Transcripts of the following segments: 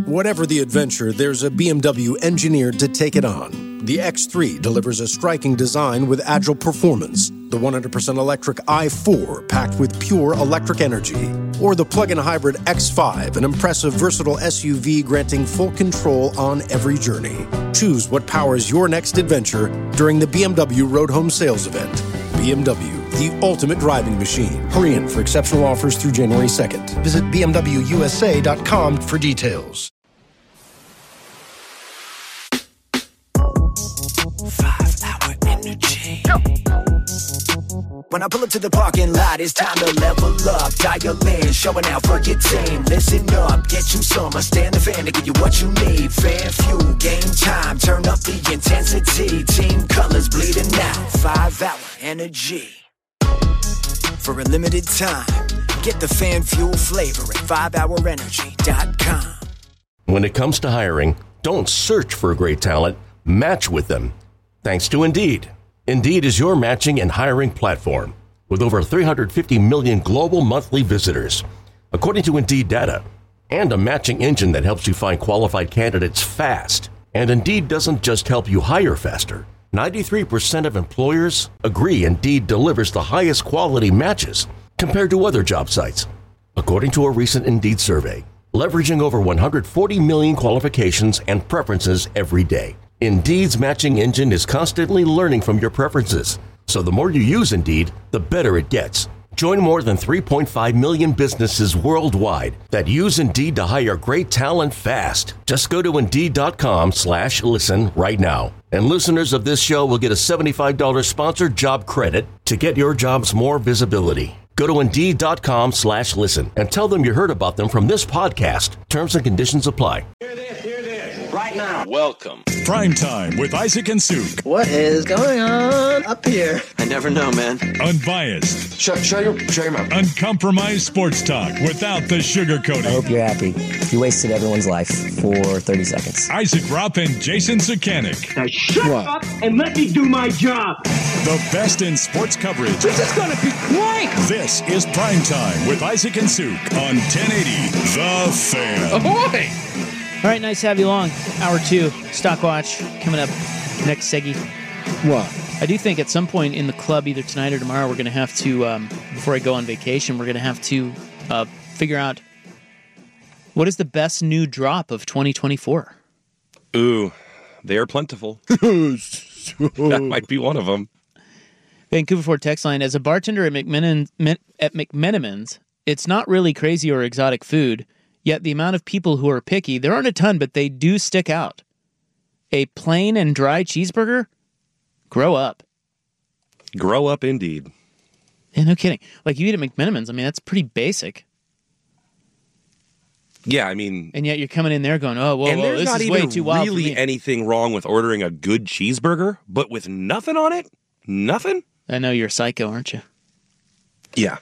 Whatever the adventure, there's a BMW engineered to take it on. The X3 delivers a striking design with agile performance. The 100% electric i4 packed with pure electric energy. Or the plug-in hybrid X5, an impressive, versatile SUV granting full control on every journey. Choose what powers your next adventure during the BMW Road Home Sales Event. BMW, the ultimate driving machine. Hurry in for exceptional offers through January 2nd. Visit bmwusa.com for details. 5-hour energy. When I pull up to the parking lot, it's time to level up. Dial in, showing out for your team. Listen up, get you some. I stand the fan to give you what you need. Fan fuel, game time, turn up the intensity. Team colors bleeding out. 5-hour energy. For a limited time, get the fan fuel flavor at 5hourenergy.com. When it comes to hiring, don't search for great talent, match with them. Thanks to Indeed. Indeed is your matching and hiring platform with over 350 million global monthly visitors, according to Indeed data, and a matching engine that helps you find qualified candidates fast. And Indeed doesn't just help you hire faster. 93% of employers agree Indeed delivers the highest quality matches compared to other job sites, according to a recent Indeed survey, leveraging over 140 million qualifications and preferences every day. Indeed's matching engine is constantly learning from your preferences, so the more you use Indeed, the better it gets. Join more than 3.5 million businesses worldwide that use Indeed to hire great talent fast. Just go to Indeed.com/listen right now. And listeners of this show will get a $75 sponsored job credit to get your jobs more visibility. Go to Indeed.com/listen and tell them you heard about them from this podcast. Terms and conditions apply. Hear this, right now. Welcome. Prime Time with Isaac and Suk. What is going on up here? I never know, man. Unbiased. Shut your mouth. Uncompromised sports talk without the sugarcoating. I hope you're happy. You wasted everyone's life for 30 seconds. Isaac Rupp and Jason Sukanik. Now shut up and let me do my job. The best in sports coverage. This is going to be great. This is Prime Time with Isaac and Suk on 1080 The Fan. Ahoy! All right, nice to have you along. Hour 2, Stock Watch, coming up next, Seggy. What? I do think at some point in the club, either tonight or tomorrow, we're going to have to, before I go on vacation, we're going to have to figure out what is the best new drop of 2024. Ooh, they are plentiful. That might be one of them. Vancouver Ford text line, as a bartender at McMenamins, it's not really crazy or exotic food. Yet the amount of people who are picky, there aren't a ton, but they do stick out. A plain and dry cheeseburger? Grow up. Grow up indeed. Yeah, no kidding. Like you eat at McMenamins, I mean, that's pretty basic. Yeah, I mean... And yet you're coming in there going, oh, whoa, there's this not is even way too wild really for me. anything wrong with ordering a good cheeseburger, but with nothing on it? Nothing? I know you're a psycho, aren't you? Yeah.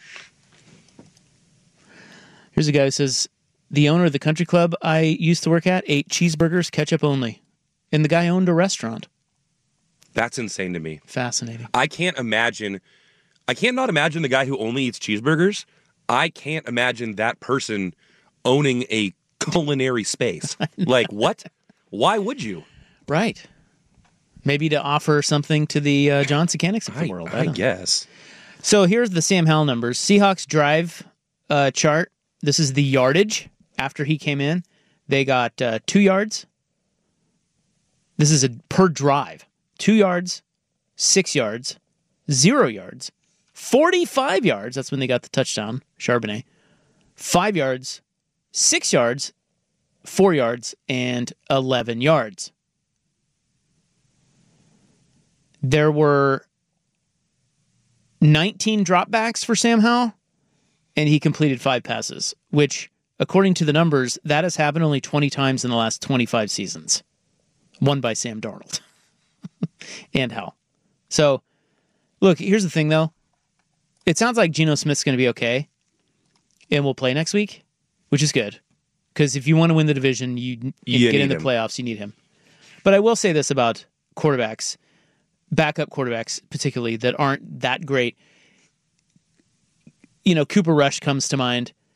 Here's a guy who says, the owner of the country club I used to work at ate cheeseburgers, ketchup only. And the guy owned a restaurant. That's insane to me. Fascinating. I can't not imagine the guy who only eats cheeseburgers. I can't imagine that person owning a culinary space. Like, what? Why would you? Right. Maybe to offer something to the John Sukanics of the world. I guess. So here's the Sam Howell numbers. Seahawks drive chart. This is the yardage. After he came in, they got 2 yards. This is a per drive. 2 yards, 6 yards, 0 yards, 45 yards. That's when they got the touchdown, Charbonnet. 5 yards, 6 yards, 4 yards, and 11 yards. There were 19 dropbacks for Sam Howell, and he completed 5 passes, which, according to the numbers, that has happened only 20 times in the last 25 seasons. One by Sam Darnold. And Howell. So, look, here's the thing, though. It sounds like Geno Smith's going to be okay, and will play next week, which is good. Because if you want to win the division, you get in the playoffs, you need him. But I will say this about quarterbacks, backup quarterbacks particularly, that aren't that great. You know, Cooper Rush comes to mind.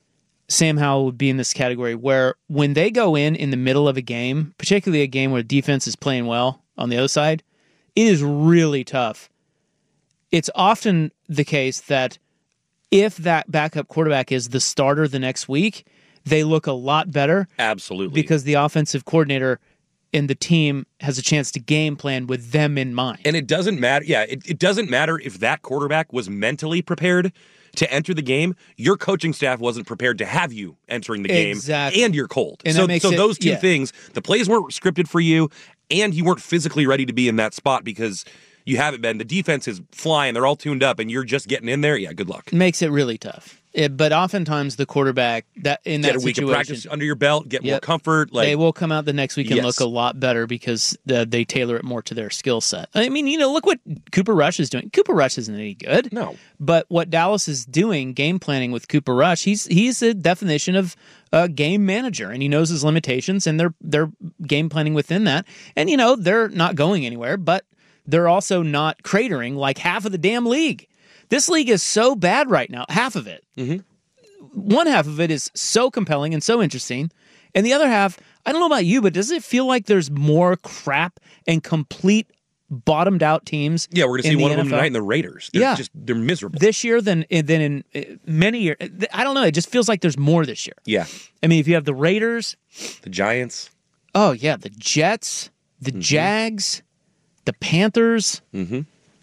Sam Howell would be in this category where when they go in the middle of a game, particularly a game where defense is playing well on the other side, it is really tough. It's often the case that if that backup quarterback is the starter the next week, they look a lot better. Absolutely. Because the offensive coordinator and the team has a chance to game plan with them in mind. And it doesn't matter. Yeah, it doesn't matter if that quarterback was mentally prepared to enter the game. Your coaching staff wasn't prepared to have you entering the game. Exactly. And you're cold. And so that those two things, the plays weren't scripted for you, and you weren't physically ready to be in that spot because you haven't been. The defense is flying. They're all tuned up, and you're just getting in there. Yeah, good luck. Makes it really tough. But oftentimes the quarterback that in that get a week situation, of practice under your belt, get more comfort. Like, they will come out the next week and Yes. look a lot better because they tailor it more to their skill set. I mean, look what Cooper Rush is doing. Cooper Rush isn't any good. No. But what Dallas is doing, game planning with Cooper Rush, he's a definition of a game manager, and he knows his limitations, and they're game planning within that. And, they're not going anywhere, but they're also not cratering like half of the damn league. This league is so bad right now, half of it. Mm-hmm. One half of it is so compelling and so interesting. And the other half, I don't know about you, but does it feel like there's more crap and complete bottomed out teams? Yeah, we're going to see in the one of them NFL? tonight in the Raiders. They're miserable. This year than in many years. I don't know. It just feels like there's more this year. Yeah. I mean, if you have the Raiders. The Giants. Oh, yeah. The Jets, the Jags, the Panthers. Mm-hmm.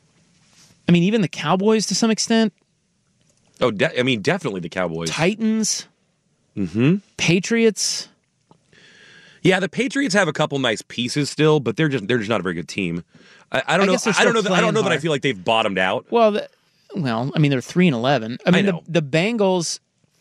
I mean, even the Cowboys to some extent. Oh, definitely the Cowboys. Titans. Mm-hmm. Patriots. Yeah, the Patriots have a couple nice pieces still, but they're just not a very good team. I don't know. I don't know that I feel like they've bottomed out. Well, I mean, they're 3-11. I mean, the Bengals.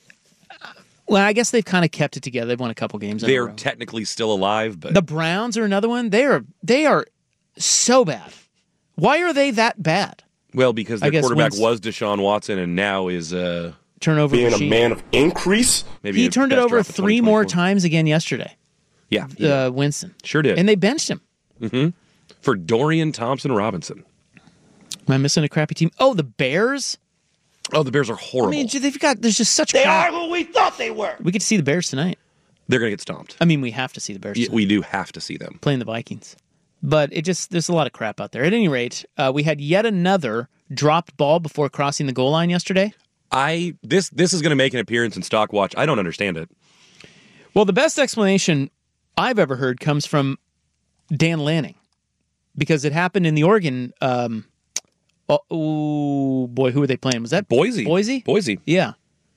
Well, I guess they've kind of kept it together. They've won a couple games. They're technically still alive, but the Browns are another one. They are so bad. Why are they that bad? Well, because their quarterback was Deshaun Watson, and now is turnover being machine. a man of increase. Maybe he turned it over 3 more times again yesterday. Yeah, Winston sure did, and they benched him for Dorian Thompson-Robinson. Am I missing a crappy team? Oh, the Bears. Oh, the Bears are horrible. I mean, there's just such. They crap. are who we thought they were. We get to see the Bears tonight. They're going to get stomped. I mean, we have to see the Bears. Yeah, we do have to see them playing the Vikings. But there's a lot of crap out there. At any rate, we had yet another dropped ball before crossing the goal line yesterday. This is going to make an appearance in Stock Watch. I don't understand it. Well, the best explanation I've ever heard comes from Dan Lanning, because it happened in the Oregon. Oh boy, who were they playing? Was that Boise? Boise. Yeah.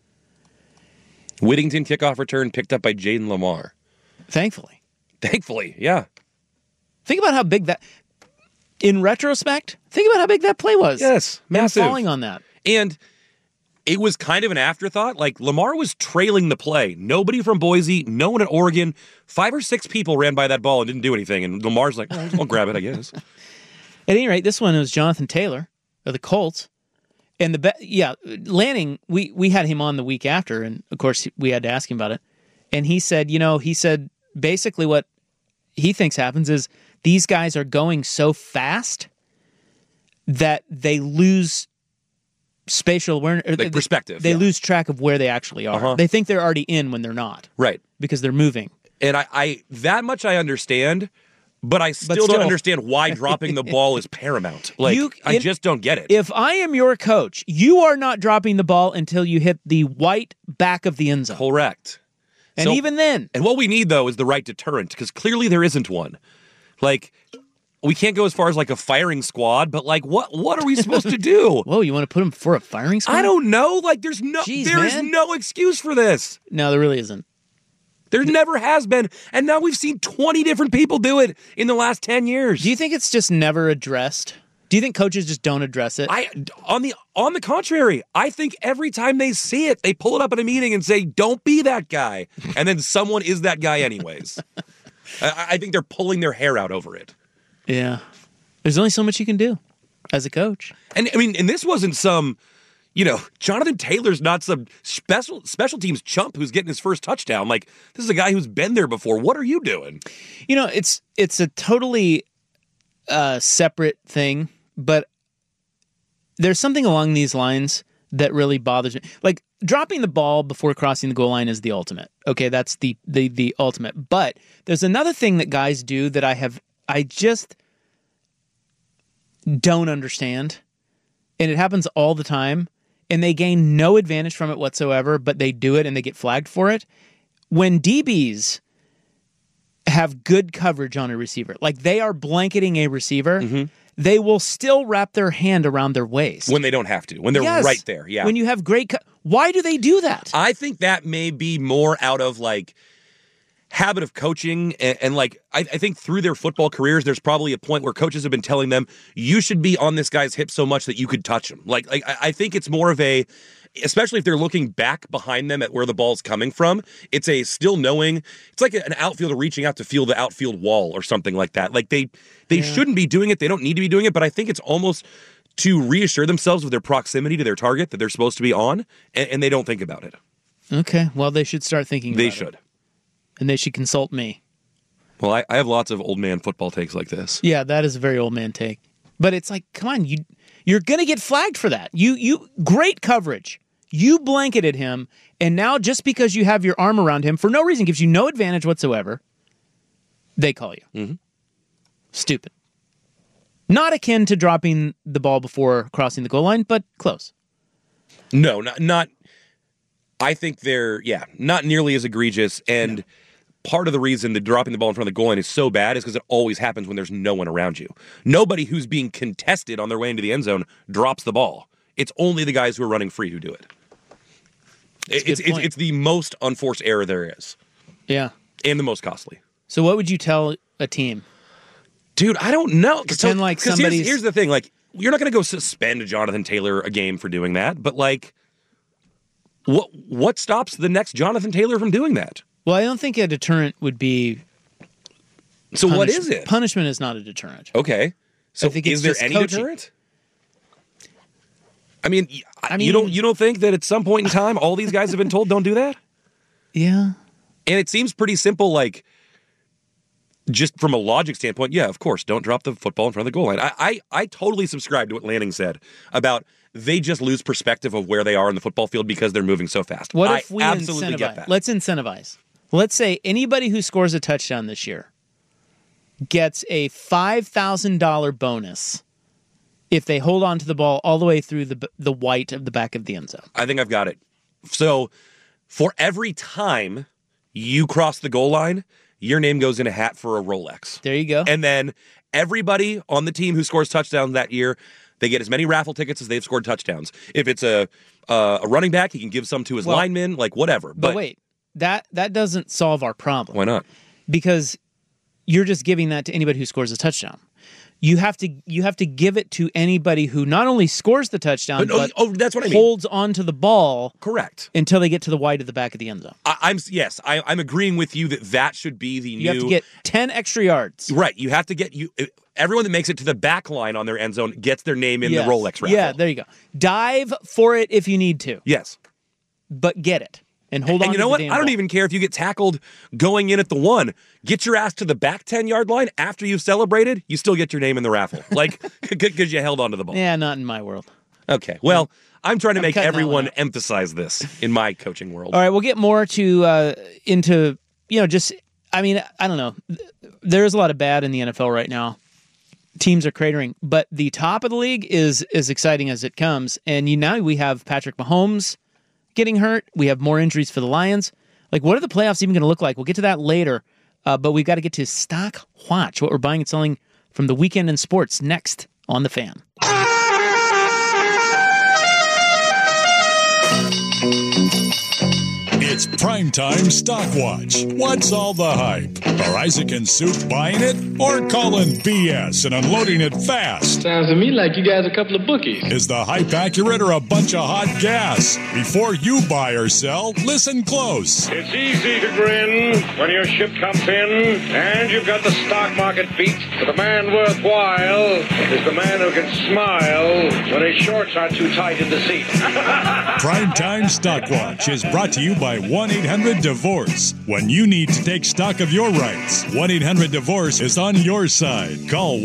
Whittington kickoff return picked up by Jaden Lamar. Thankfully, yeah. Think about how big that. In retrospect, think about how big that play was. Yes, massive. And falling on that. And it was kind of an afterthought. Like, Lamar was trailing the play. Nobody from Boise, no one at Oregon. 5 or 6 people ran by that ball and didn't do anything. And Lamar's like, I'll grab it, I guess. At any rate, this one was Jonathan Taylor of the Colts. And Lanning, we had him on the week after, and of course we had to ask him about it. And he said, basically what he thinks happens is these guys are going so fast that they lose spatial awareness, like perspective. They lose track of where they actually are. Uh-huh. They think they're already in when they're not. Right. Because they're moving. And I that much I understand, but I still don't understand why dropping the ball is paramount. Like, I just don't get it. If I am your coach, you are not dropping the ball until you hit the white back of the end zone. Correct. And even then. And what we need, though, is the right deterrent, because clearly there isn't one. Like, we can't go as far as like a firing squad, but like, what are we supposed to do? Whoa, you want to put him for a firing squad? I don't know. Like, there's no excuse for this. No, there really isn't. There never has been, and now we've seen 20 different people do it in the last 10 years. Do you think it's just never addressed? Do you think coaches just don't address it? On the contrary, I think every time they see it, they pull it up at a meeting and say, "Don't be that guy," and then someone is that guy anyways. I think they're pulling their hair out over it. Yeah, there's only so much you can do as a coach. And I mean, and this wasn't some. Jonathan Taylor's not some special teams chump who's getting his first touchdown. Like, this is a guy who's been there before. What are you doing? It's a totally separate thing, but there's something along these lines that really bothers me. Like, dropping the ball before crossing the goal line is the ultimate. Okay, that's the ultimate. But there's another thing that guys do that I just don't understand, and it happens all the time, and they gain no advantage from it whatsoever, but they do it and they get flagged for it. When DBs have good coverage on a receiver, like they are blanketing a receiver, they will still wrap their hand around their waist. When they don't have to. When they're right there, yeah. When you have great why do they do that? I think that may be more out of, like, habit of coaching, and like, I think through their football careers, there's probably a point where coaches have been telling them, you should be on this guy's hip so much that you could touch him. Like I think it's more of a, especially if they're looking back behind them at where the ball's coming from, it's a still knowing, it's like an outfielder reaching out to feel the outfield wall or something like that. Like they shouldn't be doing it, they don't need to be doing it, but I think it's almost to reassure themselves of their proximity to their target that they're supposed to be on, and they don't think about it. Okay, well, they should start thinking about it. They should. And they should consult me. Well, I have lots of old man football takes like this. Yeah, that is a very old man take. But it's like, come on, you're going to get flagged for that. You great coverage. You blanketed him, and now just because you have your arm around him for no reason, gives you no advantage whatsoever, they call you. Mm-hmm. Stupid. Not akin to dropping the ball before crossing the goal line, but close. No, not. I think they're, not nearly as egregious, and part of the reason that dropping the ball in front of the goal line is so bad is because it always happens when there's no one around you. Nobody who's being contested on their way into the end zone drops the ball. It's only the guys who are running free who do it. It's the most unforced error there is. Yeah. And the most costly. So what would you tell a team? Dude, I don't know. Pretend like somebody's... Here's the thing. Like, you're not going to go suspend Jonathan Taylor a game for doing that, but like, what stops the next Jonathan Taylor from doing that? Well, I don't think a deterrent would be... So what is it? Punishment is not a deterrent. Okay. So is there any deterrent? I mean, you don't think that at some point in time all these guys have been told don't do that? Yeah. And it seems pretty simple, like, just from a logic standpoint, yeah, of course, don't drop the football in front of the goal line. I totally subscribe to what Lanning said about they just lose perspective of where they are in the football field because they're moving so fast. What if we absolutely get that. Let's incentivize. Let's say anybody who scores a touchdown this year gets a $5,000 bonus if they hold on to the ball all the way through the white of the back of the end zone. I think I've got it. So for every time you cross the goal line, your name goes in a hat for a Rolex. There you go. And then everybody on the team who scores touchdowns that year, they get as many raffle tickets as they've scored touchdowns. If it's a running back, he can give some to his linemen, like whatever. But wait, that doesn't solve our problem. Why not? Because you're just giving that to anybody who scores a touchdown. You have to give it to anybody who not only scores the touchdown, but that's what I mean. Holds onto the ball. Correct. Until they get to the white of the back of the end zone. I'm agreeing with you that should be the new. You have to get 10 extra yards. Right. You have to get everyone that makes it to the back line on their end zone gets their name in the Rolex raffle. Yeah, there you go. Dive for it if you need to. Yes. But get it. And hold on. And you know what? I don't even care if you get tackled going in at the 1. Get your ass to the back 10-yard line after you've celebrated. You still get your name in the raffle, like because you held onto the ball. Yeah, not in my world. Okay. Well, I'm trying to make everyone emphasize this in my coaching world. All right, we'll get more into just. I mean, I don't know. There's a lot of bad in the NFL right now. Teams are cratering, but the top of the league is as exciting as it comes. And now we have Patrick Mahomes getting hurt. We have more injuries for the Lions. Like, what are the playoffs even going to look like? We'll get to that later, but we've got to get to Stock Watch, what we're buying and selling from the weekend in sports, next on The Fan. It's Primetime Stock Watch. What's all the hype? Are Isaac and Suk buying it or calling BS and unloading it fast? Sounds to me like you guys are a couple of bookies. Is the hype accurate or a bunch of hot gas? Before you buy or sell, listen close. It's easy to grin when your ship comes in and you've got the stock market beat. But the man worthwhile is the man who can smile when his shorts aren't too tight in the seat. Primetime Stock Watch is brought to you by 1-800-DIVORCE. When you need to take stock of your rights, 1-800-DIVORCE is on your side. Call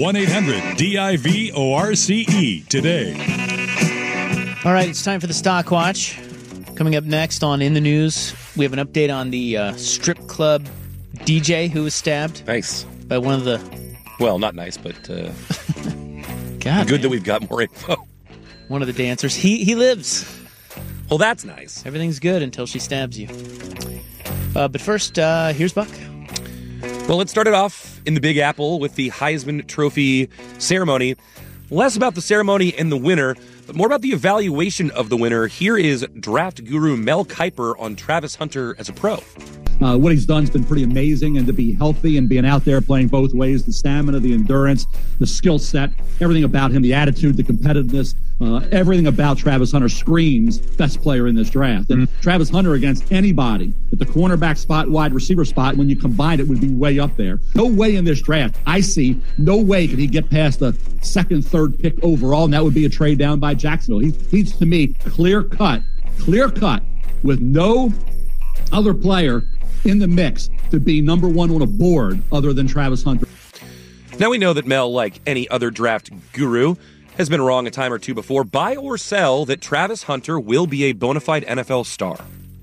1-800-DIVORCE today. All right, it's time for the Stock Watch. Coming up next on In the News, we have an update on the strip club DJ who was stabbed. Nice. By one of the... Well, not nice, but God, good that we've got more info. One of the dancers. He lives. Well, that's nice. Everything's good until she stabs you. But first, here's Buck. Well, let's start it off in the Big Apple with the Heisman Trophy ceremony. Less about the ceremony and the winner, but more about the evaluation of the winner. Here is draft guru Mel Kiper on Travis Hunter as a pro. What he's done has been pretty amazing, and to be healthy and being out there playing both ways, the stamina, the endurance, the skill set, everything about him, the attitude, the competitiveness, everything about Travis Hunter screams best player in this draft. And Travis Hunter against anybody at the cornerback spot, wide receiver spot, when you combine it, would be way up there. No way in this draft, I see, no way could he get past the second, third pick overall, and that would be a trade down by Jacksonville. He's to me, clear cut, with no other player in the mix to be number one on a board other than Travis Hunter. Now we know that Mel, like any other draft guru, has been wrong a time or two before. Buy or sell that Travis Hunter will be a bona fide NFL star?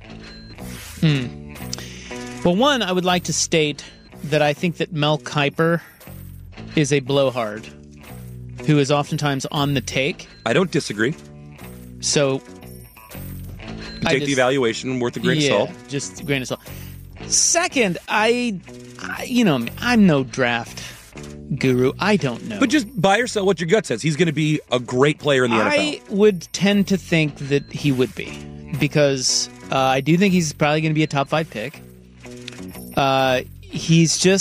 Well, one, I would like to state that I think that Mel Kiper is a blowhard who is oftentimes on the take. I don't disagree. So you take the evaluation worth a grain of salt. Just a grain of salt. Second, I'm no draft guru. I don't know. But just buy or sell what your gut says. He's going to be a great player in the NFL. I would tend to think that he would be, because I do think he's probably going to be a top 5 pick. He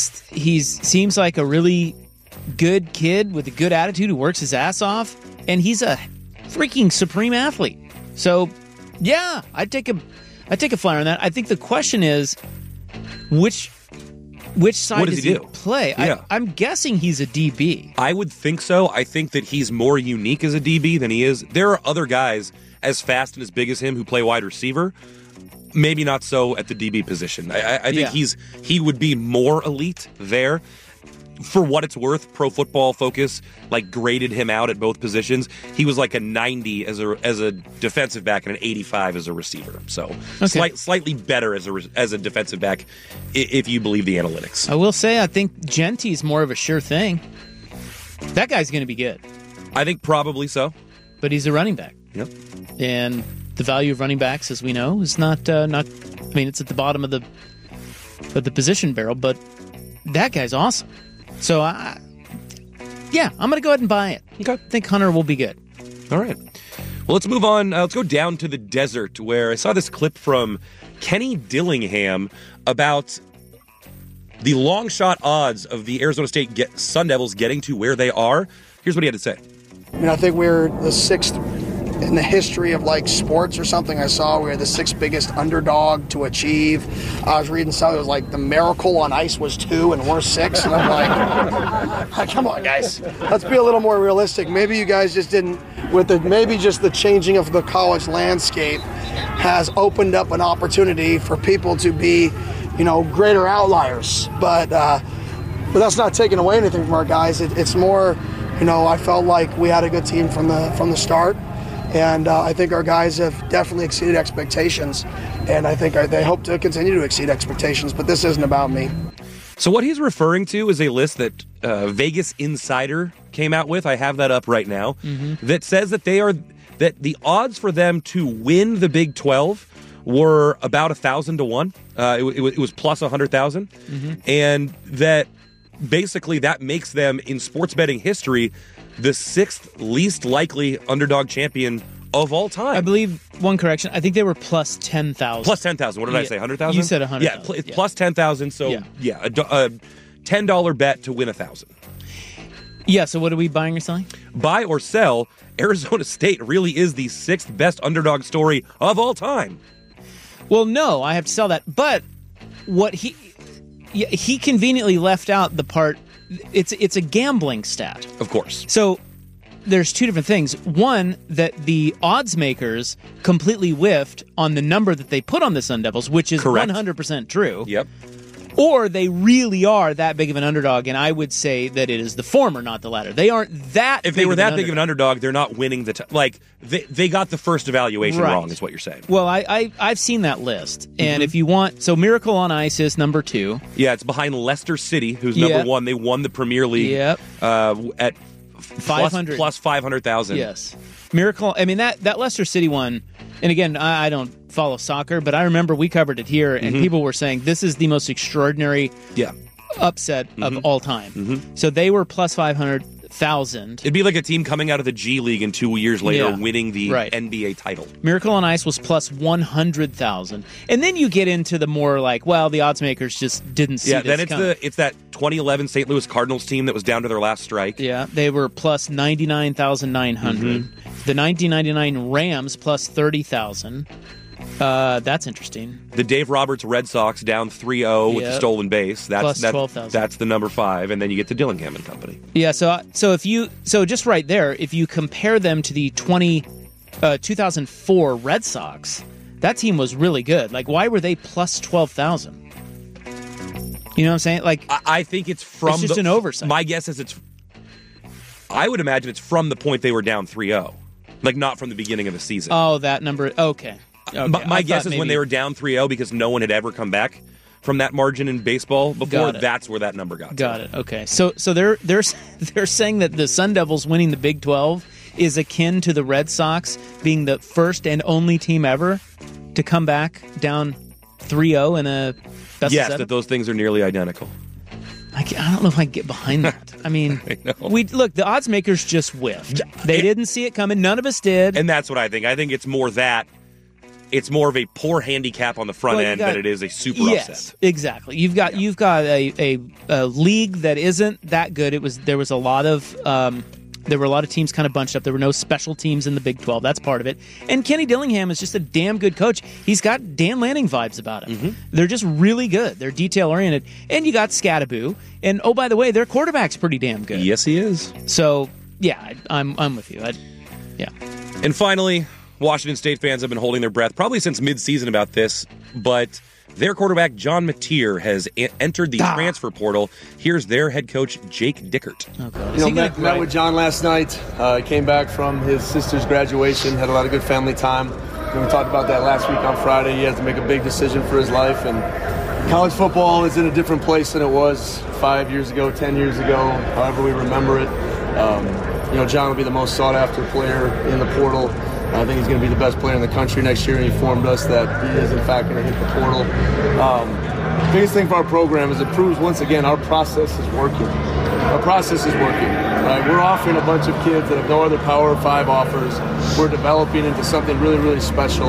seems like a really good kid with a good attitude who works his ass off, and he's a freaking supreme athlete. So, yeah, I'd take a flyer on that. I think the question is, which side does he play? Yeah. I'm guessing he's a DB. I would think so. I think that he's more unique as a DB than he is. There are other guys as fast and as big as him who play wide receiver. Maybe not so at the DB position. I think he would be more elite there. For what it's worth, Pro Football Focus graded him out at both positions. He was like a 90 as a defensive back and an 85 as a receiver. So slightly better as a defensive back, if you believe the analytics. I will say, I think Genty's more of a sure thing. That guy's going to be good. I think probably so. But he's a running back. Yep. And the value of running backs, as we know, is not. I mean, it's at the bottom of the position barrel. But that guy's awesome. So, I'm going to go ahead and buy it. Okay. I think Hunter will be good. All right. Well, let's move on. Let's go down to the desert, where I saw this clip from Kenny Dillingham about the long shot odds of the Arizona State Sun Devils getting to where they are. Here's what he had to say. I mean, I think we're the 6th in the history of sports or something. I saw we were the 6th biggest underdog to achieve. I was reading something, it was like the Miracle on Ice was 2 and we're 6. And I'm like, come on, guys. Let's be a little more realistic. Maybe you guys just didn't, maybe just the changing of the college landscape has opened up an opportunity for people to be, greater outliers. But that's not taking away anything from our guys. It's more, I felt like we had a good team from the start. And I think our guys have definitely exceeded expectations. And I think they hope to continue to exceed expectations. But this isn't about me. So what he's referring to is a list that Vegas Insider came out with. I have that up right now. Mm-hmm. That says that that the odds for them to win the Big 12 were about 1,000 to 1. It was plus 100,000. Mm-hmm. And that basically that makes them, in sports betting history, the 6th least likely underdog champion of all time. I believe, one correction, I think they were plus 10,000. Plus 10,000. What did I say, 100,000? You said 100,000. Yeah, it's plus 10,000, so a $10 bet to win 1,000. Yeah, so what are we buying or selling? Buy or sell, Arizona State really is the 6th best underdog story of all time. Well, no, I have to sell that. But what he conveniently left out the part. It's a gambling stat. Of course. So there's two different things. One, that the odds makers completely whiffed on the number that they put on the Sun Devils, which is correct. 100% true. Yep. Or they really are that big of an underdog, and I would say that it is the former, not the latter. They aren't that If they were that big of an underdog, they're not winning they got the first evaluation wrong, is what you're saying. Well, I've seen that list, and if you want... So Miracle on Ice is number 2. Yeah, it's behind Leicester City, who's number 1. They won the Premier League at 500. plus 500,000. Yes. Miracle... I mean, that Leicester City one... And again, I don't follow soccer, but I remember we covered it here, and people were saying this is the most extraordinary upset of all time. So they were plus 500,000. It'd be like a team coming out of the G League and 2 years later winning the NBA title. Miracle on Ice was plus 100,000. And then you get into the more like, well, the odds makers just didn't see this then it's that 2011 St. Louis Cardinals team that was down to their last strike. Yeah, they were plus 99,900. The 1999 Rams plus 30,000. That's interesting. The Dave Roberts Red Sox down 3-0 with the stolen base. That's 12,000. That's the number 5, and then you get to Dillingham and Company. Yeah, so just right there, if you compare them to the 2004 Red Sox, that team was really good. Like, why were they plus 12,000? You know what I'm saying? Like, I think it's from it's just an oversight. My guess is I would imagine it's from the point they were down 3-0. Like, not from the beginning of the season. Oh, that number. Okay. My guess is when they were down 3-0 because no one had ever come back from that margin in baseball before. That's where that number got. Got it. Okay. So they're saying that the Sun Devils winning the Big 12 is akin to the Red Sox being the first and only team ever to come back down 3-0 in a best of 7? That those things are nearly identical. I don't know if I can get behind that. I mean, the odds makers just whiffed. They didn't see it coming. None of us did. And that's what I think. I think it's more that. It's more of a poor handicap on the front end than it is a super upset. Yes, exactly. You've got a league that isn't that good. There were a lot of teams kind of bunched up. There were no special teams in the Big 12. That's part of it. And Kenny Dillingham is just a damn good coach. He's got Dan Lanning vibes about him. They're just really good. They're detail oriented. And you got Scattaboo. And oh, by the way, their quarterback's pretty damn good. Yes, he is. So yeah, I'm with you. And finally, Washington State fans have been holding their breath probably since midseason about this, but their quarterback, John Mateer, has entered the transfer portal. Here's their head coach, Jake Dickert. Met with John last night. Came back from his sister's graduation, had a lot of good family time. And we talked about that last week on Friday. He has to make a big decision for his life, and college football is in a different place than it was 5 years ago, 10 years ago, however we remember it. John will be the most sought-after player in the portal. I think he's going to be the best player in the country next year, and he informed us that he is, in fact, going to hit the portal. Biggest thing for our program is it proves, once again, our process is working. Our process is working. Right? We're offering a bunch of kids that have no other Power 5 offers. We're developing into something really, really special.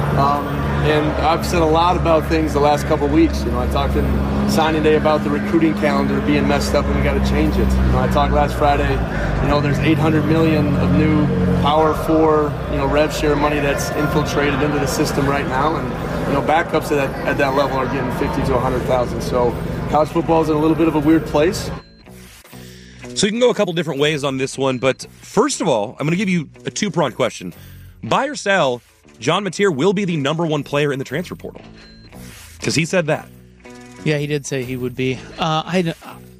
And I've said a lot about things the last couple of weeks. I talked in signing day about the recruiting calendar being messed up and we got to change it. I talked last Friday, there's $800 million of new Power 4, rev share money that's infiltrated into the system right now. And, backups at that level are getting 50 to 100,000. So college football is in a little bit of a weird place. So you can go a couple different ways on this one. But first of all, I'm going to give you a two-pronged question. Buy or sell, John Mateer will be the number 1 player in the transfer portal. Because he said that. Yeah, he did say he would be. Buy?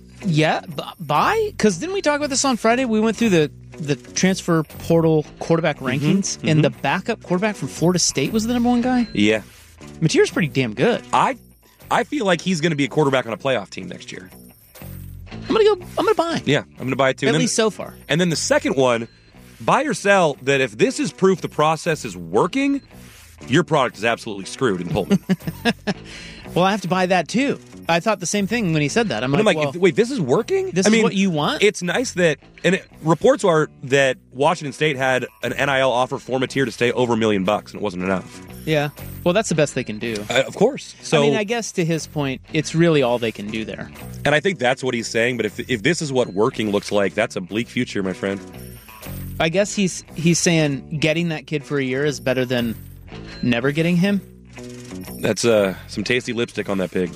Because didn't we talk about this on Friday? We went through the transfer portal quarterback rankings, and the backup quarterback from Florida State was the number 1 guy? Yeah. Mateer's pretty damn good. I feel like he's going to be a quarterback on a playoff team next year. I'm gonna buy. Yeah, I'm gonna buy it too. At least so far. And then the second one, buy or sell that if this is proof the process is working, your product is absolutely screwed in Pullman. Well, I have to buy that too. I thought the same thing when he said that. I'm like, wait, this is working? This is what you want? It's nice that, reports are that Washington State had an NIL offer for Mateer to stay over $1 million, and it wasn't enough. Yeah. Well, that's the best they can do. Of course. So, I guess to his point, it's really all they can do there. And I think that's what he's saying, but if this is what working looks like, that's a bleak future, my friend. I guess he's saying getting that kid for a year is better than never getting him. That's some tasty lipstick on that pig.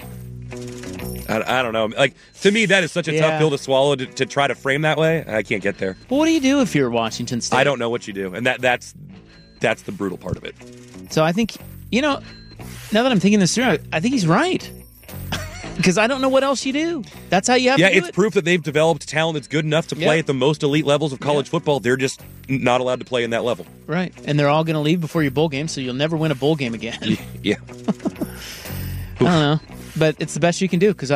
I don't know. Like, to me, that is such a tough pill to swallow to try to frame that way. I can't get there. Well, what do you do if you're Washington State? I don't know what you do, and that's the brutal part of it. So I think, now that I'm thinking this through, I think he's right. Because I don't know what else you do. That's how you have to do it's it. proof that they've developed talent that's good enough to play at the most elite levels of college football. They're just not allowed to play in that level. Right. And they're all going to leave before your bowl game, so you'll never win a bowl game again. Yeah. I don't know. But it's the best you can do because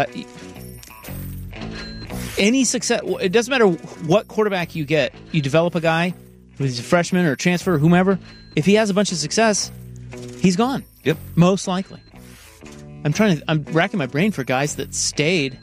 any success, it doesn't matter what quarterback you get, you develop a guy who's a freshman or a transfer or whomever, if he has a bunch of success, he's gone. Yep. Most likely. I'm racking my brain for guys that stayed.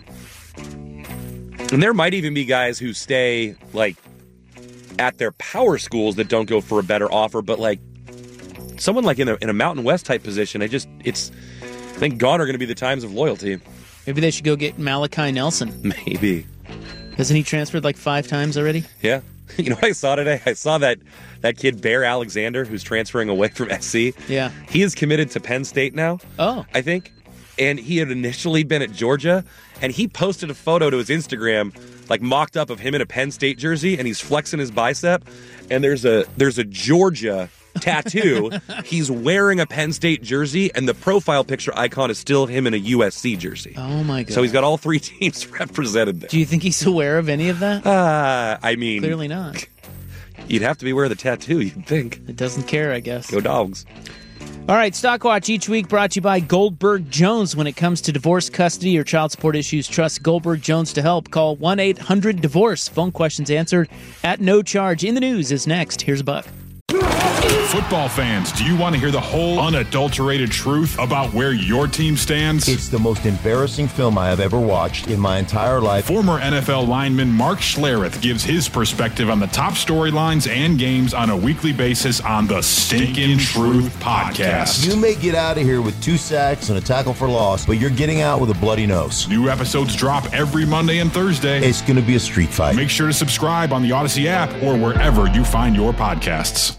And there might even be guys who stay, like, at their power schools that don't go for a better offer, but, like, someone like in a Mountain West type position, I think gone are going to be the times of loyalty. Maybe they should go get Malachi Nelson. Maybe. Hasn't he transferred like 5 times already? Yeah. You know what I saw today? I saw that kid Bear Alexander who's transferring away from SC. Yeah. He is committed to Penn State now. Oh. I think. And he had initially been at Georgia, and he posted a photo to his Instagram, like mocked up of him in a Penn State jersey, and he's flexing his bicep, and there's a Georgia tattoo. He's wearing a Penn State jersey, and the profile picture icon is still him in a USC jersey. Oh my god! So he's got all 3 teams represented there. Do you think he's aware of any of that? I mean, clearly not. You'd have to be aware of the tattoo, you'd think. It doesn't care, I guess. Go Dogs. All right, Stock Watch each week brought to you by Goldberg Jones. When it comes to divorce, custody, or child support issues, trust Goldberg Jones to help. Call 1-800-DIVORCE. Phone questions answered at no charge. In the News is next. Here's Buck. Football fans, do you want to hear the whole unadulterated truth about where your team stands? It's the most embarrassing film I have ever watched in my entire life. Former NFL lineman Mark Schlereth gives his perspective on the top storylines and games on a weekly basis on the Stinkin' Truth Podcast. You may get out of here with 2 sacks and a tackle for loss, but you're getting out with a bloody nose. New episodes drop every Monday and Thursday. It's going to be a street fight. Make sure to subscribe on the Odyssey app or wherever you find your podcasts.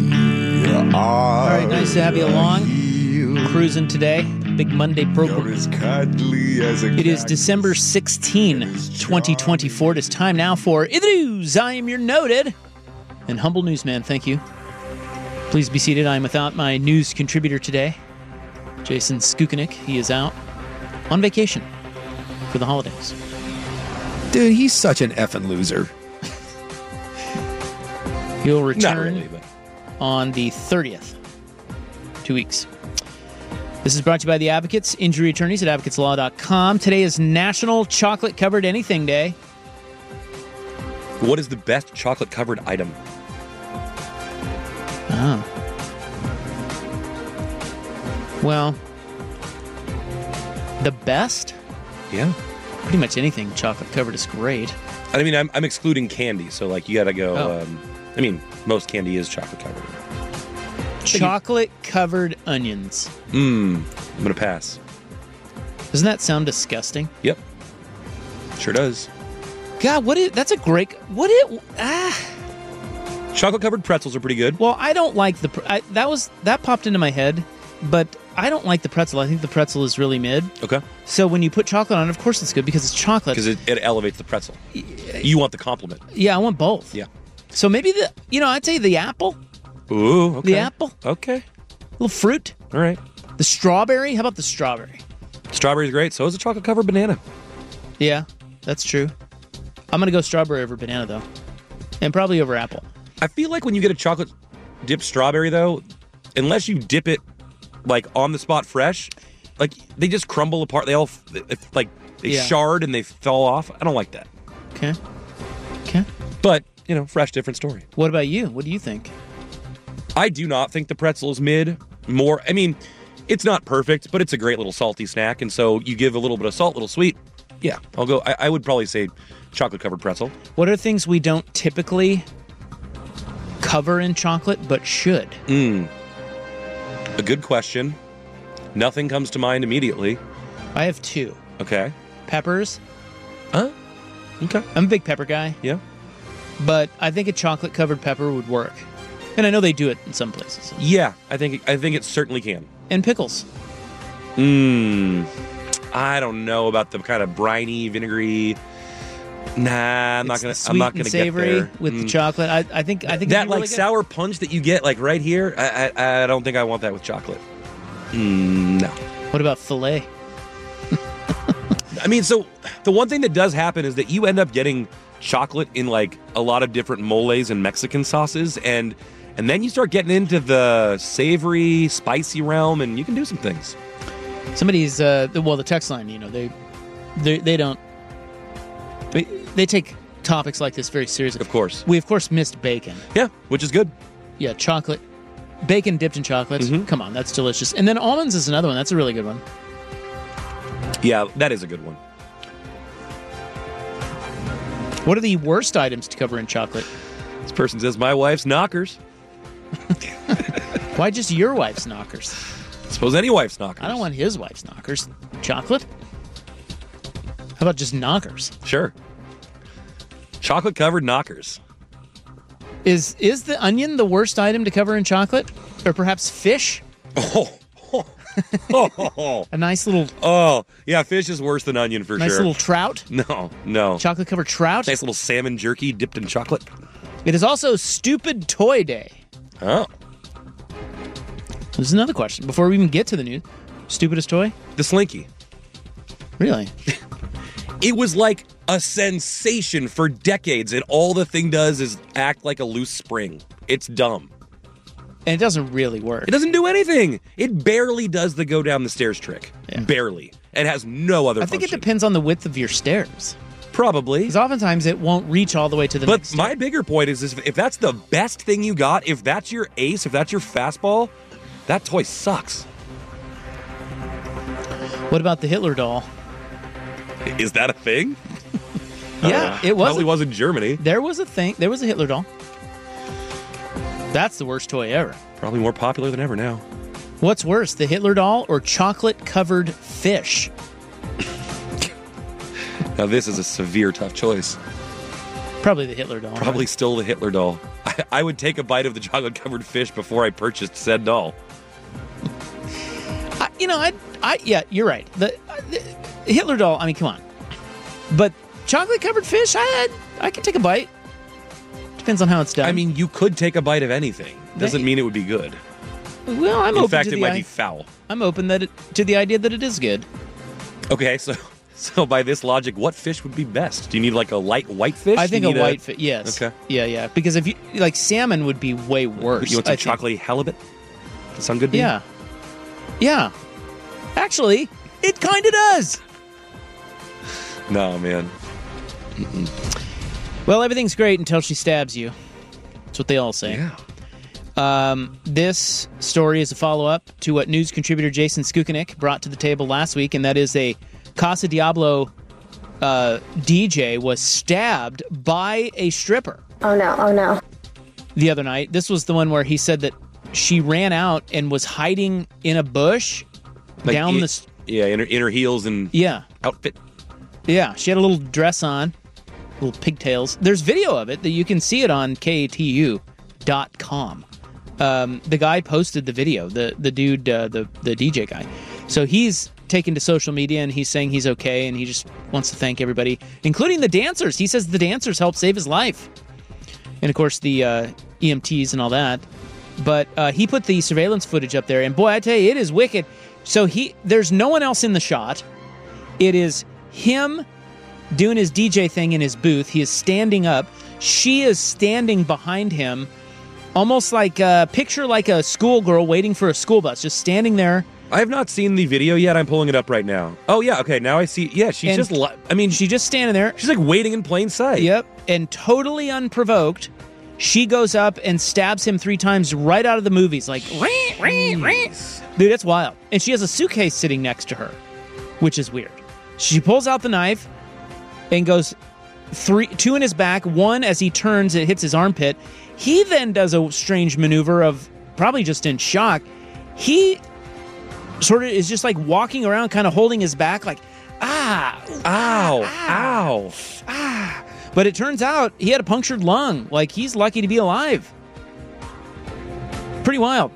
All right, nice to have you along. Cruising today. Big Monday program. It is December 16, 2024. It is time now for In the News. I am your noted and humble newsman. Thank you. Please be seated. I am without my news contributor today, Jason Skukanik. He is out on vacation for the holidays. Dude, he's such an effing loser. He'll return. Not really, but on the 30th. 2 weeks. This is brought to you by the Advocates, injury attorneys at advocateslaw.com. Today is National Chocolate Covered Anything Day. what is the best chocolate covered item? Oh. Well, the best? Yeah. Pretty much anything chocolate covered is great. I mean, I'm excluding candy, so like you got to go. Oh. I mean, most candy is chocolate covered. Chocolate covered onions. I'm gonna pass. Doesn't that sound disgusting? Yep. Sure does. God, that's a great. Chocolate covered pretzels are pretty good. Well, I don't like that popped into my head, but I don't like the pretzel. I think the pretzel is really mid. Okay. So when you put chocolate on it, of course it's good because it's chocolate. Because it elevates the pretzel. You want the compliment. Yeah, I want both. Yeah. So maybe I'd say the apple. Ooh, okay. The apple. Okay. A little fruit. All right. The strawberry. How about the strawberry? Strawberry's great. So is a chocolate covered banana. Yeah, that's true. I'm going to go strawberry over banana, though. And probably over apple. I feel like when you get a chocolate dipped strawberry, though, unless you dip it, like, on the spot fresh, like, they just crumble apart. They all, like, they shard and they fall off. I don't like that. Okay. But, fresh, different story. What about you? What do you think? I do not think the pretzel is mid. I mean, it's not perfect, but it's a great little salty snack. And so you give a little bit of salt, a little sweet. Yeah, I'll go. I would probably say chocolate-covered pretzel. What are things we don't typically cover in chocolate but should? A good question. Nothing comes to mind immediately. I have two. Okay. Peppers. Huh? Okay. I'm a big pepper guy. Yeah. But I think a chocolate-covered pepper would work. And I know they do it in some places. Yeah, I think it certainly can. And pickles. I don't know about the kind of briny, vinegary. Nah, I'm not gonna get there. With the chocolate. I think that really like good. sour punch that you get like right here. I don't think I want that with chocolate. No. What about filet? I mean, so the one thing that does happen is that you end up getting chocolate in like a lot of different moles and Mexican sauces, and then you start getting into the savory, spicy realm, and you can do some things. Somebody's the text line, they don't they take topics like this very seriously. Of course. We of course missed bacon. Yeah, which is good. Yeah, chocolate. Bacon dipped in chocolate. Mm-hmm. Come on, that's delicious. And then almonds is another one. That's a really good one. Yeah, that is a good one. What are the worst items to cover in chocolate? This person says, my wife's knockers. Why just your wife's knockers? I suppose any wife's knockers. I don't want his wife's knockers. Chocolate? How about just knockers? Sure. Chocolate-covered knockers. Is the onion the worst item to cover in chocolate? Or perhaps fish? A nice little... Oh, yeah, fish is worse than onion for nice sure. Nice little trout? No. Chocolate-covered trout? Nice little salmon jerky dipped in chocolate. It is also Stupid Toy Day. Oh. This is another question. Before we even get to the news, stupidest toy? The Slinky. Really? It was like a sensation for decades, and all the thing does is act like a loose spring. It's dumb. And it doesn't really work. It doesn't do anything. It barely does the go down the stairs trick. Yeah. Barely. It has no other function. I think it depends on the width of your stairs. Probably. Because oftentimes it won't reach all the way to the next But my bigger point is if that's the best thing you got, if that's your ace, if that's your fastball, that toy sucks. What about the Hitler doll? Is that a thing? Yeah, it was. Probably was in Germany. There was a thing. There was a Hitler doll. That's the worst toy ever. Probably more popular than ever now. What's worse, the Hitler doll or chocolate-covered fish? Now this is a severe, tough choice. Probably the Hitler doll. Probably still the Hitler doll. I would take a bite of the chocolate-covered fish before I purchased said doll. Yeah, you're right. The Hitler doll, I mean, come on. But chocolate-covered fish, I could take a bite. Depends on how it's done. I mean, you could take a bite of anything. Doesn't mean it would be good. Well, I'm open. open. In fact, to it might be foul. I'm open to the idea that it is good. Okay, so by this logic, what fish would be best? Do you need like a light white fish? I think a white fish. Yes. Okay. Yeah. Because if you like salmon, would be way worse. You want some chocolate halibut? Does that sound good to you? Yeah. Actually, it kind of does. No, man. Well, everything's great until she stabs you. That's what they all say. Yeah. This story is a follow-up to what news contributor Jason Skukenick brought to the table last week, and that is a Casa Diablo DJ was stabbed by a stripper. Oh, no. The other night. This was the one where he said that she ran out and was hiding in a bush like down in her heels and outfit. Yeah, she had a little dress on, little pigtails. There's video of it that you can see it on KATU.com. The guy posted the video, the dude, the DJ guy. So he's taken to social media and he's saying he's okay and he just wants to thank everybody, including the dancers. He says the dancers helped save his life. And of course the EMTs and all that. But he put the surveillance footage up there and boy, I tell you, it is wicked. So there's no one else in the shot. It is him doing his DJ thing in his booth. He is standing up. She is standing behind him, almost like picture like a schoolgirl waiting for a school bus, just standing there. I have not seen the video yet. I'm pulling it up right now. Oh, yeah. Okay, now I see. Yeah, she's just standing there. She's like waiting in plain sight. Yep. And totally unprovoked, she goes up and stabs him 3 times right out of the movies. Like, dude, that's wild. And she has a suitcase sitting next to her, which is weird. She pulls out the knife and goes 2 in his back, 1 as he turns, it hits his armpit. He then does a strange maneuver of probably just in shock. He sort of is just like walking around, kind of holding his back like, ow. But it turns out he had a punctured lung. Like, he's lucky to be alive. Pretty wild.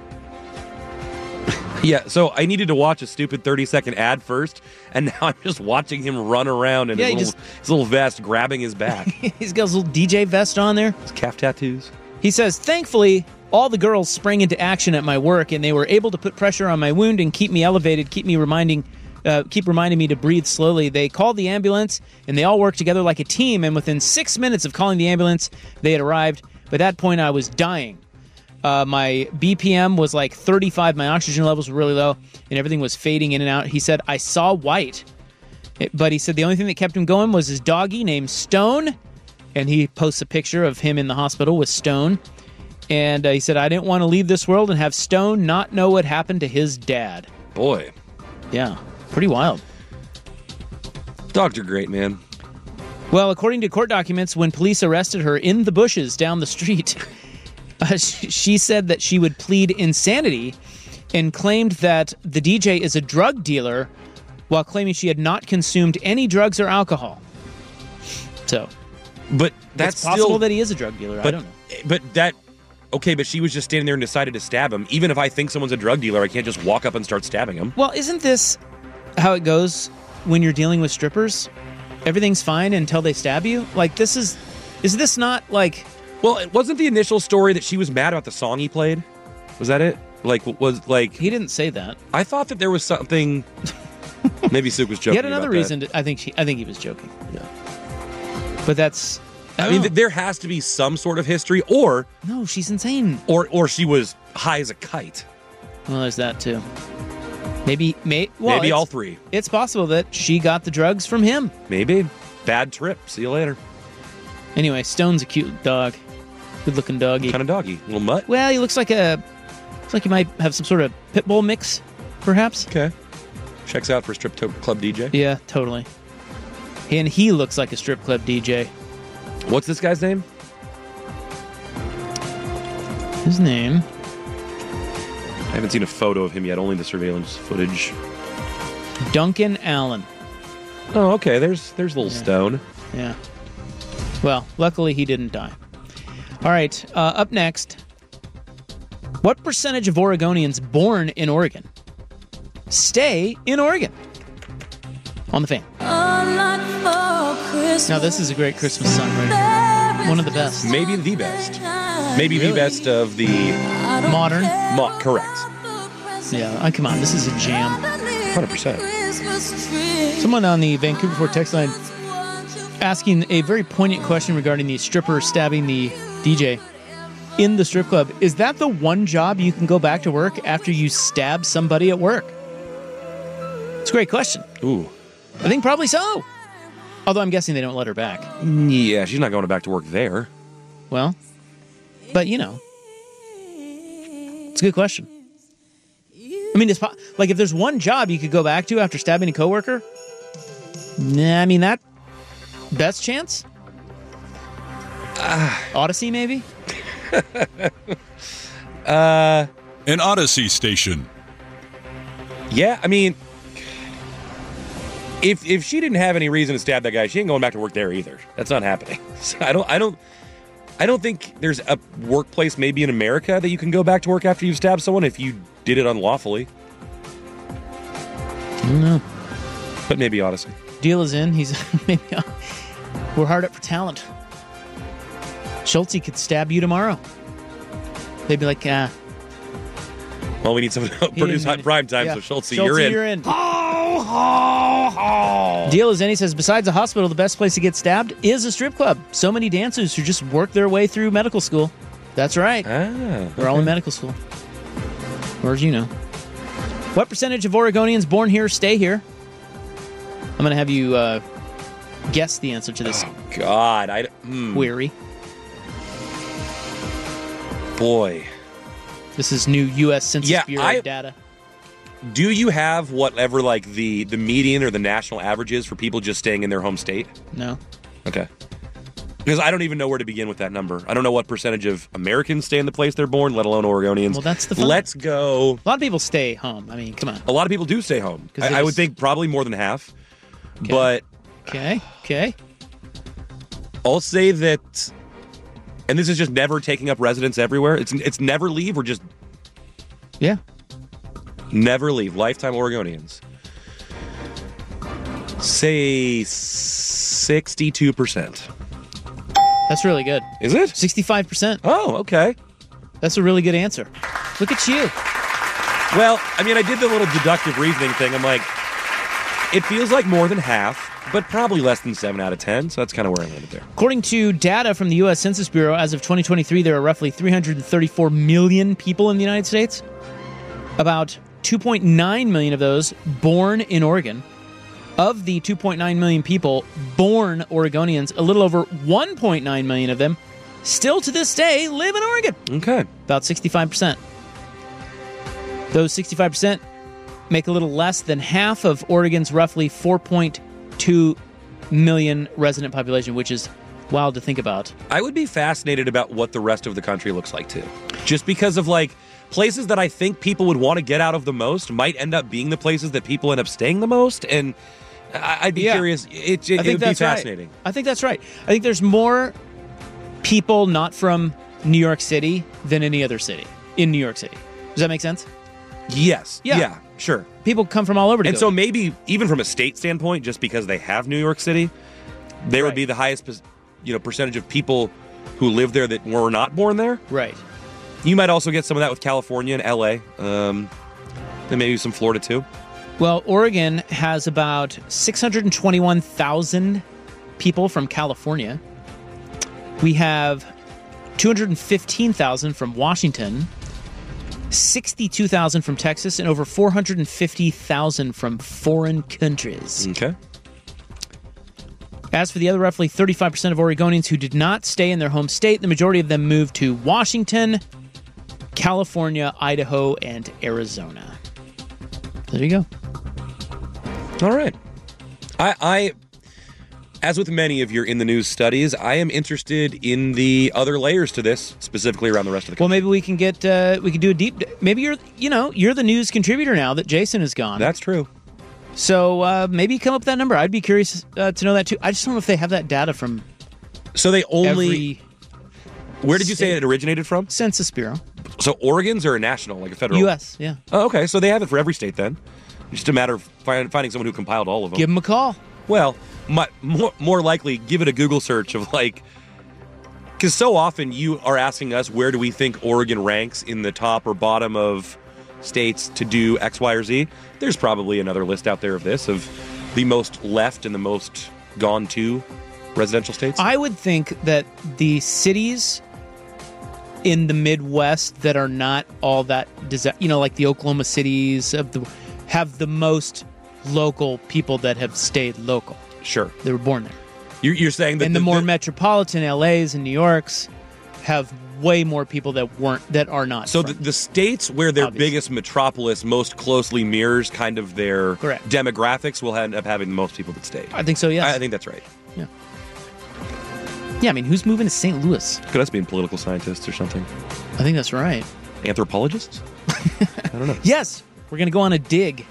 Yeah, so I needed to watch a stupid 30-second ad first, and now I'm just watching him run around in his little vest, grabbing his back. He's got his little DJ vest on there. His calf tattoos. He says, thankfully, all the girls sprang into action at my work, and they were able to put pressure on my wound and keep me elevated, keep me reminding keep reminding me to breathe slowly. They called the ambulance, and they all worked together like a team, and within 6 minutes of calling the ambulance, they had arrived. By that point, I was dying. My BPM was like 35. My oxygen levels were really low, and everything was fading in and out. He said, I saw white. But he said the only thing that kept him going was his doggy named Stone, and he posts a picture of him in the hospital with Stone. And he said, I didn't want to leave this world and have Stone not know what happened to his dad. Boy. Yeah, pretty wild. Dogs are great, man. Well, according to court documents, when police arrested her in the bushes down the street, she said that she would plead insanity and claimed that the DJ is a drug dealer while claiming she had not consumed any drugs or alcohol. So, but that's it's possible still, that he is a drug dealer. I don't know. But she was just standing there and decided to stab him. Even if I think someone's a drug dealer, I can't just walk up and start stabbing him. Well, isn't this how it goes when you're dealing with strippers? Everything's fine until they stab you? Like, is this not like... Well, it wasn't the initial story that she was mad about the song he played? Was that it? He didn't say that. I thought that there was something... Maybe Suk was joking. Yet another about reason. That. I think he was joking. Yeah. But that's... I mean, there has to be some sort of history, or... No, she's insane. Or she was high as a kite. Well, there's that, too. Maybe all three. It's possible that she got the drugs from him. Maybe. Bad trip. See you later. Anyway, Stone's a cute dog. Good-looking doggy. What kind of doggy? Little mutt? Well, he looks like he might have some sort of pit bull mix, perhaps. Okay. Checks out for strip club DJ. Yeah, totally. And he looks like a strip club DJ. What's this guy's name? His name? I haven't seen a photo of him yet, only the surveillance footage. Duncan Allen. Oh, okay. There's little Stone. Yeah. Well, luckily he didn't die. All right, up next. What percentage of Oregonians born in Oregon stay in Oregon? On the Fan. Now, this is a great Christmas song right here. One of the best. Maybe the best. Maybe the best of the... Modern? Correct. Yeah, come on. This is a jam. 100%. Someone on the Vancouver Fort text line asking a very poignant question regarding the stripper stabbing the DJ in the strip club. Is that the one job you can go back to work after you stab somebody at work? It's a great question. Ooh. I think probably so. Although I'm guessing they don't let her back. Yeah, she's not going back to work there. Well, but it's a good question. I mean, like if there's one job you could go back to after stabbing a coworker, I mean, that best chance? Odyssey, maybe? An Odyssey station. Yeah, I mean, if she didn't have any reason to stab that guy, she ain't going back to work there either. That's not happening. So I don't think there's a workplace maybe in America that you can go back to work after you've stabbed someone if you did it unlawfully. I don't know. But maybe Odyssey. Deal is in. We're hard up for talent. Schulte could stab you tomorrow. They'd be like, Well, we need someone to produce hot prime time, so Schulte, you're in. Deal is in. He says, besides a hospital, the best place to get stabbed is a strip club. So many dancers who just work their way through medical school. That's right. They're all in medical school. Or as you know. What percentage of Oregonians born here stay here? I'm going to have you guess the answer to this. Oh, God. Query. Boy. This is new U.S. Census Bureau data. Do you have whatever, like, the median or the national average is for people just staying in their home state? No. Okay. Because I don't even know where to begin with that number. I don't know what percentage of Americans stay in the place they're born, let alone Oregonians. Well, that's the fun. Let's go. A lot of people stay home. I mean, come on. A lot of people do stay home. I would think probably more than half. Okay. But... Okay. I'll say that... And this is just never taking up residence everywhere. It's never leave or just... Yeah. Never leave. Lifetime Oregonians. Say 62%. That's really good. Is it? 65%. Oh, okay. That's a really good answer. Look at you. Well, I mean, I did the little deductive reasoning thing. I'm like, It feels like more than half, but probably less than 7 out of 10, so that's kind of where I landed there. According to data from the U.S. Census Bureau, as of 2023, there are roughly 334 million people in the United States. About 2.9 million of those born in Oregon. Of the 2.9 million people born Oregonians, a little over 1.9 million of them still to this day live in Oregon. Okay. About 65%. Those 65% make a little less than half of Oregon's roughly 4.2 million resident population, which is wild to think about. I would be fascinated about what the rest of the country looks like, too. Just because of, like, places that I think people would want to get out of the most might end up being the places that people end up staying the most, and I'd be curious. It would be fascinating. Right. I think that's right. I think there's more people not from New York City than any other city in New York City. Does that make sense? Yes. Yeah, sure. People come from all over to And go so there. maybe, even from a state standpoint, just because they have New York City, there would be the highest percentage of people who live there that were not born there. Right. You might also get some of that with California and L.A., and maybe some Florida, too. Well, Oregon has about 621,000 people from California. We have 215,000 from Washington, 62,000 from Texas, and over 450,000 from foreign countries. Okay. As for the other roughly 35% of Oregonians who did not stay in their home state, the majority of them moved to Washington, California, Idaho, and Arizona. There you go. All right. I as with many of your in the news studies, I am interested in the other layers to this, specifically around the rest of the country. Well, maybe we can get we can do a deep. Maybe you're the news contributor now that Jason is gone. That's true. So maybe come up with that number. I'd be curious to know that too. I just don't know if they have that data from. So they only. Where did you say it originated from? Census Bureau. So Oregon's are a national, like a federal? U.S., yeah. Oh, okay. So they have it for every state then. Just a matter of finding someone who compiled all of them. Give them a call. Well, more likely, give it a Google search of like... Because so often you are asking us, where do we think Oregon ranks in the top or bottom of states to do X, Y, or Z? There's probably another list out there of this, of the most left and the most gone to residential states. I would think that the cities in the Midwest that are not all that, like the Oklahoma cities have the most local people that have stayed local. Sure. They were born there. You're saying that and the more metropolitan LAs and New Yorks have way more people that are not. So the states where their biggest metropolis most closely mirrors kind of their demographics will end up having the most people that stayed. I think so, yes. I think that's right. Yeah. Yeah, I mean, who's moving to St. Louis? Could us being political scientists or something? I think that's right. Anthropologists? I don't know. Yes, we're going to go on a dig.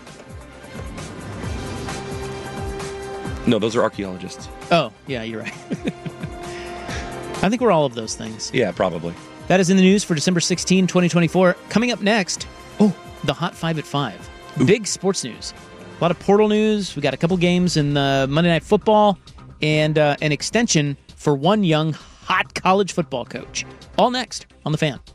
No, those are archaeologists. Oh, yeah, you're right. I think we're all of those things. Yeah, probably. That is in the news for December 16, 2024. Coming up next, the Hot 5 at 5. Ooh. Big sports news. A lot of portal news. We got a couple games in the Monday Night Football and an extension for one young hot college football coach. All next on The Fan.